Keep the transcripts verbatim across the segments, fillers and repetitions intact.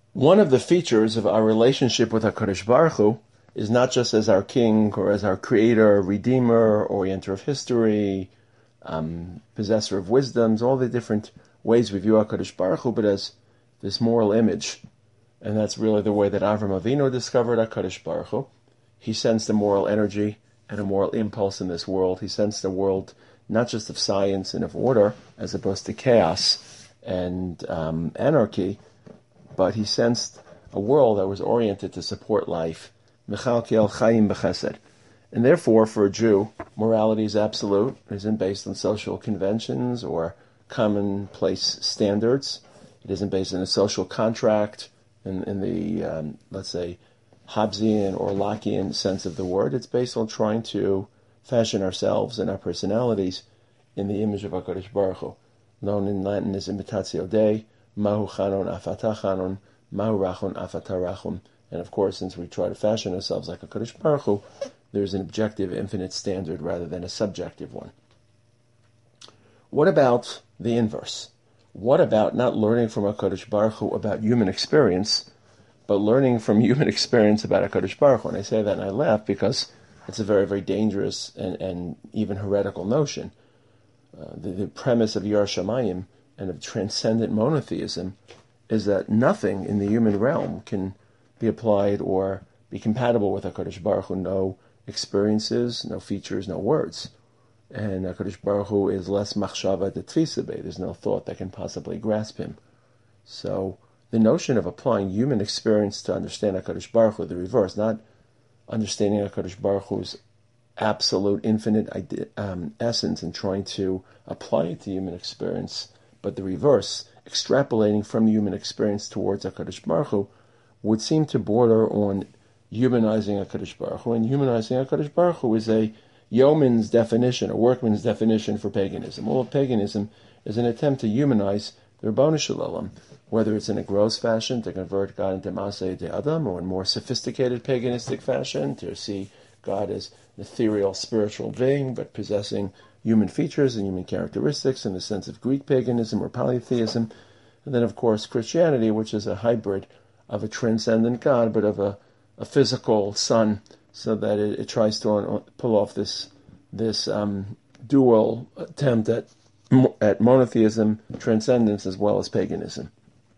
One of the features of our relationship with HaKadosh Baruch Hu is not just as our king or as our creator, redeemer, orienter of history, um, possessor of wisdoms, all the different ways we view HaKadosh Baruch Hu, but as this moral image. And that's really the way that Avram Avinu discovered HaKadosh Baruch Hu. He sensed a moral energy and a moral impulse in this world. He sensed a world not just of science and of order, as opposed to chaos and um, anarchy, but he sensed a world that was oriented to support life. Mechalkel Chaim B'Chesed. And therefore, for a Jew, morality is absolute. It isn't based on social conventions or commonplace standards. It isn't based on a social contract in, in the, um, let's say, Hobbesian or Lockean sense of the word. It's based on trying to fashion ourselves and our personalities in the image of HaKadosh Baruch Hu. Known in Latin as imitatio Dei, Mahu Chanon Afata Chanon, Mahu Rachon Afata Rachon. And of course, since we try to fashion ourselves like HaKadosh Baruch Hu, there's an objective, infinite standard rather than a subjective one. What about the inverse? What about not learning from HaKadosh Baruch Hu about human experience, but learning from human experience about HaKadosh Baruch Hu? And I say that and I laugh because it's a very, very dangerous and, and even heretical notion. Uh, the, the premise of Yar Shamayim and of transcendent monotheism is that nothing in the human realm can be applied or be compatible with HaKadosh Baruch Hu. No experiences, no features, no words. And HaKadosh Baruch Hu is less machshava de tfisa be. There's no thought that can possibly grasp him. So the notion of applying human experience to understand HaKadosh Baruch Hu, the reverse, not understanding HaKadosh Baruch Hu's absolute, infinite idea, um, essence and trying to apply it to human experience, but the reverse, extrapolating from human experience towards HaKadosh Baruch Hu, would seem to border on humanizing HaKadosh Baruch Hu, and humanizing HaKadosh Baruch Hu is a yeoman's definition, a workman's definition for paganism. All of paganism is an attempt to humanize the Ribono Shel Olam, whether it's in a gross fashion to convert God into Maseh de Adam, or in more sophisticated paganistic fashion to see God as an ethereal spiritual being, but possessing human features and human characteristics in the sense of Greek paganism or polytheism. And then, of course, Christianity, which is a hybrid of a transcendent God, but of a, a physical son, so that it, it tries to pull off this this um, dual attempt at at monotheism, transcendence, as well as paganism.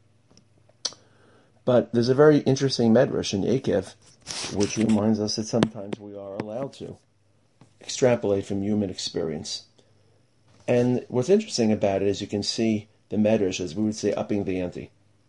But there's a very interesting medrash in Eikev, which reminds us that sometimes we are allowed to extrapolate from human experience. And what's interesting about it is you can see the medrash, as we would say, upping the ante,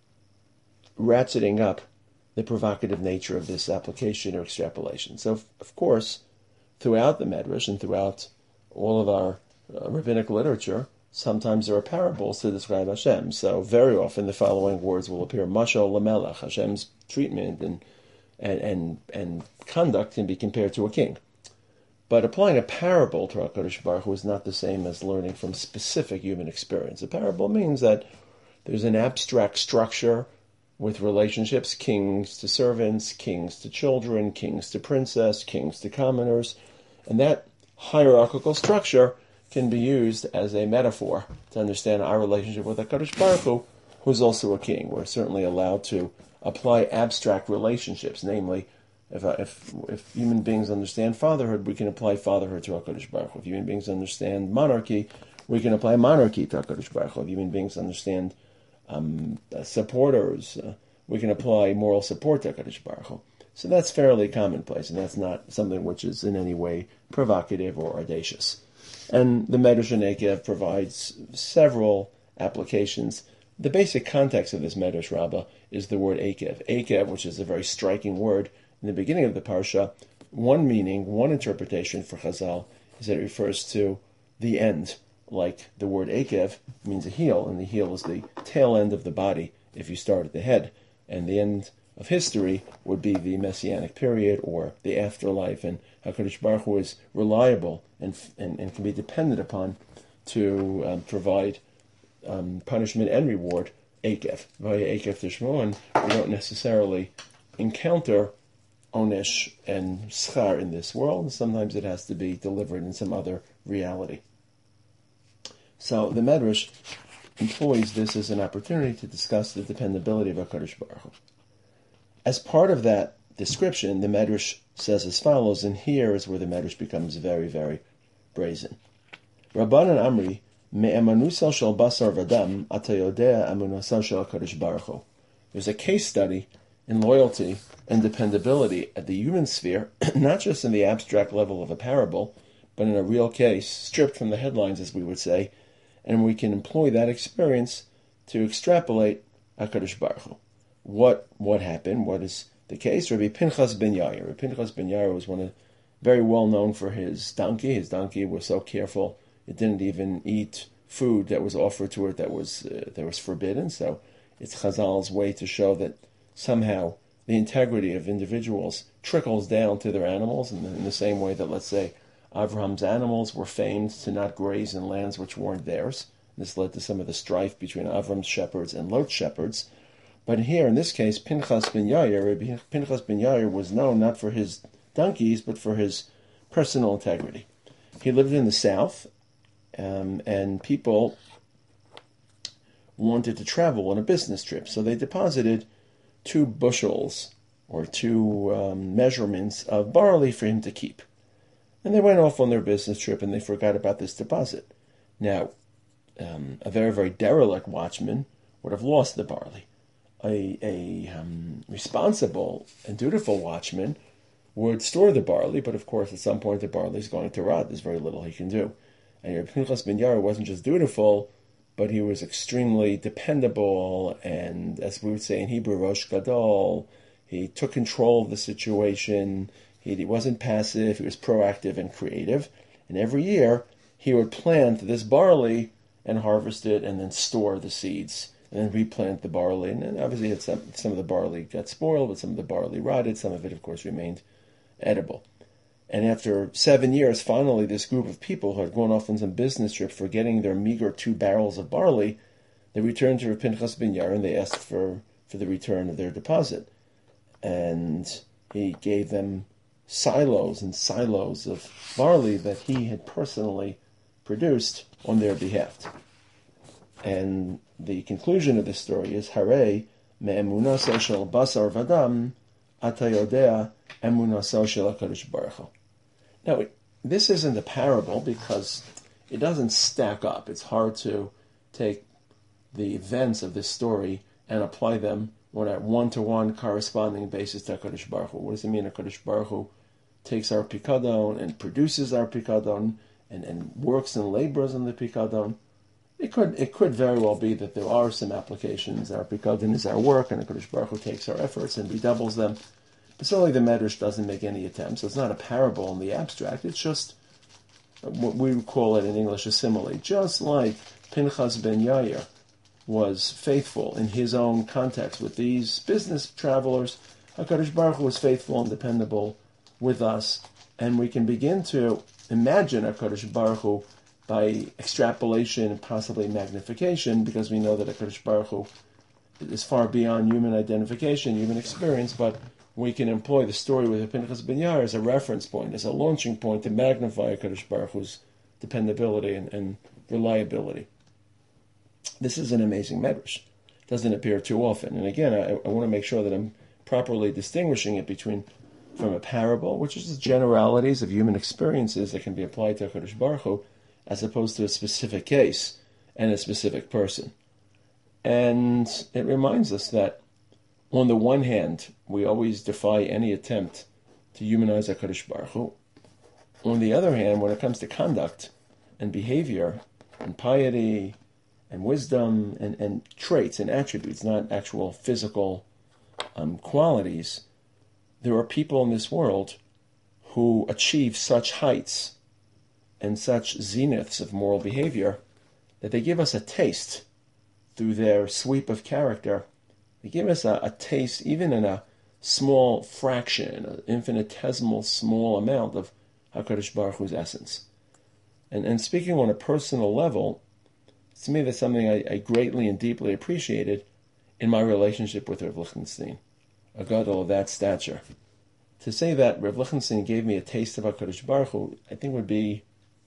ratcheting up the provocative nature of this application or extrapolation. So, of course, throughout the medrash and throughout all of our uh, rabbinic literature, sometimes there are parables to describe Hashem. So very often the following words will appear: Mashal Lamelech, Hashem's treatment and and and and conduct can be compared to a king. But applying a parable to HaKadosh Baruch Hu is not the same as learning from specific human experience. A parable means that there's an abstract structure with relationships, kings to servants, kings to children, kings to princess, kings to commoners, and that hierarchical structure can be used as a metaphor to understand our relationship with HaKadosh Baruch Hu, who's also a king. We're certainly allowed to apply abstract relationships, namely, if if if human beings understand fatherhood, we can apply fatherhood to HaKadosh Baruch Hu. If human beings understand monarchy, we can apply monarchy to HaKadosh Baruch Hu. If human beings understand um, uh, supporters, uh, we can apply moral support to HaKadosh Baruch Hu. So that's fairly commonplace, and that's not something which is in any way provocative or audacious. And the Medrash in Eikev provides several applications. The basic context of this Medrash Rabbah is the word Eikev. Eikev, which is a very striking word in the beginning of the Parsha, one meaning, one interpretation for Chazal is that it refers to the end, like the word Eikev means a heel, and the heel is the tail end of the body if you start at the head. And the end of history would be the Messianic period or the afterlife, and HaKadosh Baruch Hu is reliable and and, and can be depended upon to um, provide um, punishment and reward, Eikev, via Eikev Tishmo, and we don't necessarily encounter Onesh and Schar in this world, and sometimes it has to be delivered in some other reality. So the Medrash employs this as an opportunity to discuss the dependability of HaKadosh Baruch Hu. As part of that description, the Medrash says as follows, and here is where the Medrash becomes very, very brazen. Rabbanan Amri, me'emanusal shel basar v'dam, ata yodea emunasal shel HaKadosh Baruch Hu. There's a case study in loyalty and dependability at the human sphere, not just in the abstract level of a parable, but in a real case, stripped from the headlines, as we would say, and we can employ that experience to extrapolate HaKadosh Baruch Hu. What what happened? What is the case? Rabbi Pinchas ben Yair. Rabbi Pinchas ben Yair was one of very well known for his donkey. His donkey was so careful it didn't even eat food that was offered to it that was uh, that was forbidden. So it's Chazal's way to show that somehow the integrity of individuals trickles down to their animals, in the, in the same way that, let's say, Avraham's animals were famed to not graze in lands which weren't theirs. This led to some of the strife between Avram's shepherds and Lot's shepherds. But here, in this case, Pinchas ben Yair, Pinchas ben Yair was known not for his donkeys, but for his personal integrity. He lived in the south, um, and people wanted to travel on a business trip, so they deposited two bushels or two um, measurements of barley for him to keep. And they went off on their business trip, and they forgot about this deposit. Now, um, a very, very derelict watchman would have lost the barley. A, a um, responsible and dutiful watchman would store the barley, but of course at some point the barley is going to rot. There's very little he can do. And Rabbi Pinchas ben Yair wasn't just dutiful, but he was extremely dependable, and as we would say in Hebrew, Rosh Gadol. He took control of the situation. He, he wasn't passive. He was proactive and creative. And every year he would plant this barley and harvest it, and then store the seeds, and then replant the barley. And then obviously had some, some of the barley got spoiled, but some of the barley rotted. Some of it, of course, remained edible. And after seven years, finally, this group of people who had gone off on some business trip, forgetting their meager two barrels of barley, they returned to Rav Pinchas ben Yair, and they asked for, for the return of their deposit. And he gave them silos and silos of barley that he had personally produced on their behalf. And the conclusion of this story is, Hare me'emunasel shel basar v'dam ata yodea emunasel shel HaKadosh Baruch Hu. Now, this isn't a parable because it doesn't stack up. It's hard to take the events of this story and apply them on a one-to-one corresponding basis to HaKadosh Baruch Hu. What does it mean HaKadosh Baruch Hu takes our pikadon and produces our pikadon and, and works and labors on the pikadon? It could it could very well be that there are some applications. Our pikadon is our work, and HaKadosh Baruch Hu takes our efforts and redoubles them. But certainly the Medrash doesn't make any attempts. It's not a parable in the abstract. It's just what we would call it in English a simile. Just like Pinchas ben Yair was faithful in his own context with these business travelers, HaKadosh Baruch Hu was faithful and dependable with us, and we can begin to imagine HaKadosh Baruch Hu by extrapolation and possibly magnification, because we know that HaKadosh Baruch Hu is far beyond human identification, human experience, but we can employ the story with Pinchas ben Yair as a reference point, as a launching point to magnify HaKadosh Baruch Hu's dependability and, and reliability. This is an amazing medrash. It doesn't appear too often. And again, I, I want to make sure that I'm properly distinguishing it between from a parable, which is the generalities of human experiences that can be applied to HaKadosh Baruch Hu, as opposed to a specific case and a specific person. And it reminds us that, on the one hand, we always defy any attempt to humanize HaKadosh Baruch Hu. On the other hand, when it comes to conduct and behavior and piety and wisdom and, and traits and attributes, not actual physical um, qualities, there are people in this world who achieve such heights and such zeniths of moral behavior that they give us a taste through their sweep of character. They give us a, a taste, even in a small fraction, an infinitesimal small amount of HaKadosh Baruch Hu's essence. And, and speaking on a personal level, to me that's something I, I greatly and deeply appreciated in my relationship with Rav Lichtenstein, a gadol of that stature. To say that Rav Lichtenstein gave me a taste of HaKadosh Baruch Hu, I think would be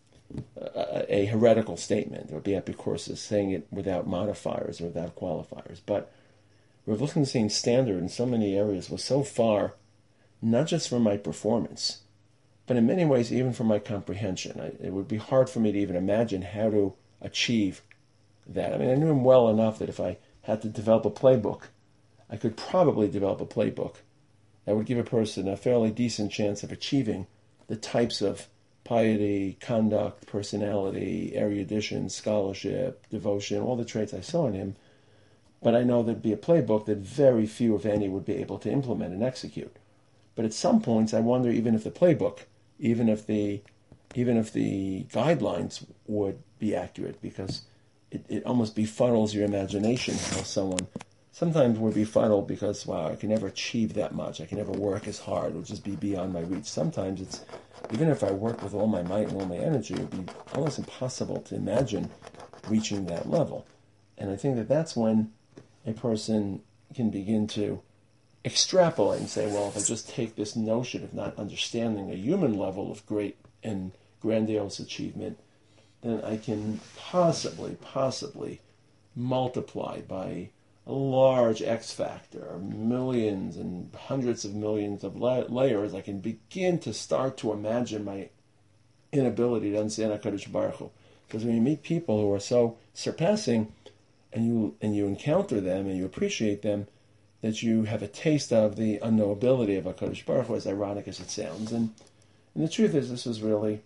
a, a heretical statement. It would be epicursus, saying it without modifiers or without qualifiers. But Rav Lichtenstein's standard in so many areas was so far, not just from my performance, but in many ways even from my comprehension. I, it would be hard for me to even imagine how to achieve that. I mean, I knew him well enough that if I had to develop a playbook, I could probably develop a playbook that would give a person a fairly decent chance of achieving the types of piety, conduct, personality, erudition, scholarship, devotion, all the traits I saw in him. But I know there'd be a playbook that very few, if any, would be able to implement and execute. But at some points, I wonder even if the playbook, even if the, even if the guidelines would be accurate, because it, it almost befuddles your imagination how someone. Sometimes we're befuddled because, wow, I can never achieve that much. I can never work as hard. It'll just be beyond my reach. Sometimes it's, even if I work with all my might and all my energy, it would be almost impossible to imagine reaching that level. And I think that that's when a person can begin to extrapolate and say, well, if I just take this notion of not understanding a human level of great and grandiose achievement, then I can possibly, possibly multiply by a large X factor, millions and hundreds of millions of la- layers. I can begin to start to imagine my inability to understand HaKadosh Baruch Hu. Because when you meet people who are so surpassing, and you and you encounter them and you appreciate them, that you have a taste of the unknowability of HaKadosh Baruch Hu, as ironic as it sounds. And, and the truth is, this was really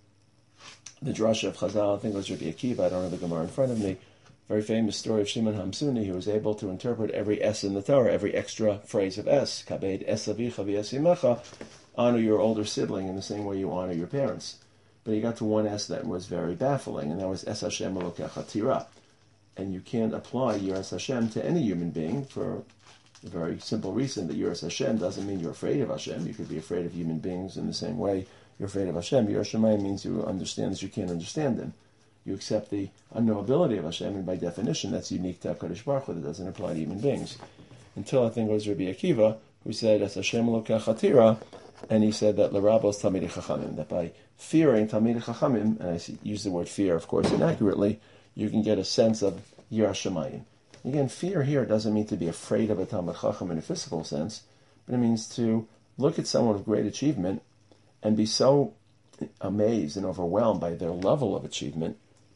the drasha of Chazal. I think it was Rabbi Akiva. I don't have the Gemara in front of me. Very famous story of Shimon Hamsuni, who was able to interpret every S in the Torah, every extra phrase of S. Kabed es avicha v'yasimecha, honor your older sibling in the same way you honor your parents. But he got to one S that was very baffling, and that was Es Hashem Elokecha Tira. And you can't apply Yiras Hashem to any human being for a very simple reason that Yiras Hashem doesn't mean you're afraid of Hashem. You could be afraid of human beings in the same way you're afraid of Hashem. Yiras Shamayim means you understand that you can't understand Him. You accept the unknowability of Hashem, and by definition, that's unique to HaKadosh Baruch Hu. That doesn't apply to human beings. Until I think it was Rabbi Akiva who said, "Es Hashem Elokei Chatira," and he said that l'rabos Talmidei Chachamim, that by fearing Talmidei Chachamim, and I use the word fear, of course, inaccurately, you can get a sense of Yiras Shamayim. Again, fear here doesn't mean to be afraid of a Talmid Chacham in a physical sense, but it means to look at someone of great achievement and be so amazed and overwhelmed by their level of achievement,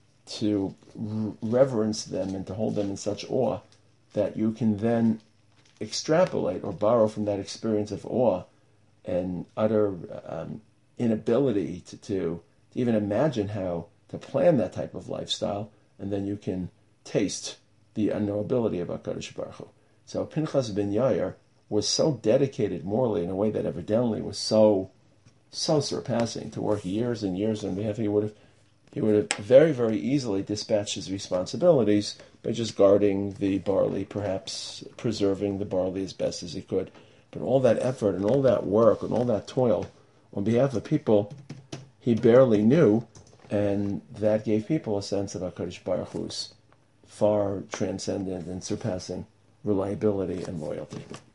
to reverence them and to hold them in such awe that you can then extrapolate or borrow from that experience of awe and utter um, inability to, to, to even imagine how to plan that type of lifestyle, and then you can taste the unknowability of HaKadosh Baruch Hu. So Pinchas ben Yair was so dedicated morally in a way that evidently was so so surpassing to work years and years on behalf. He would have He would have very, very easily dispatched his responsibilities by just guarding the barley, perhaps preserving the barley as best as he could. But all that effort and all that work and all that toil on behalf of people he barely knew, and that gave people a sense of HaKadosh Baruch Hu's far transcendent and surpassing reliability and loyalty.